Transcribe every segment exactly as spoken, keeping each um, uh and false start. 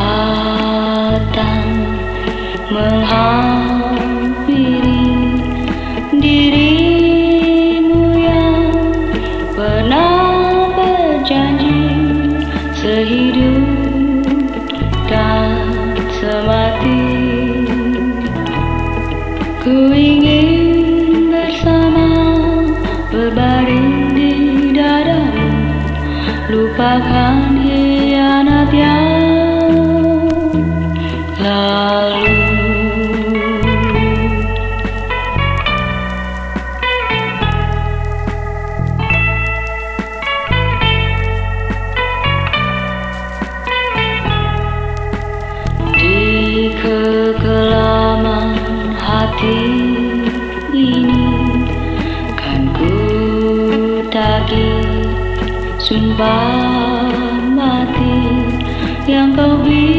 datang menghampiri dirimu yang pernah berjanji sehidup dan semati. Ku ingin bersama berbaring di dadamu, lupakan hianat yang lalu. Di kekelaman hati ini kan ku tagih sumpah mati yang kau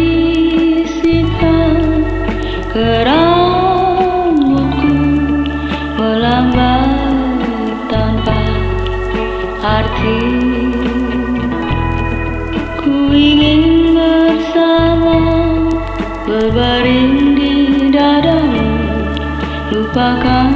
bisikkan ke rambutku, melambai tanpa arti. Ku ingin bersama berbaring di dadamu, lupakan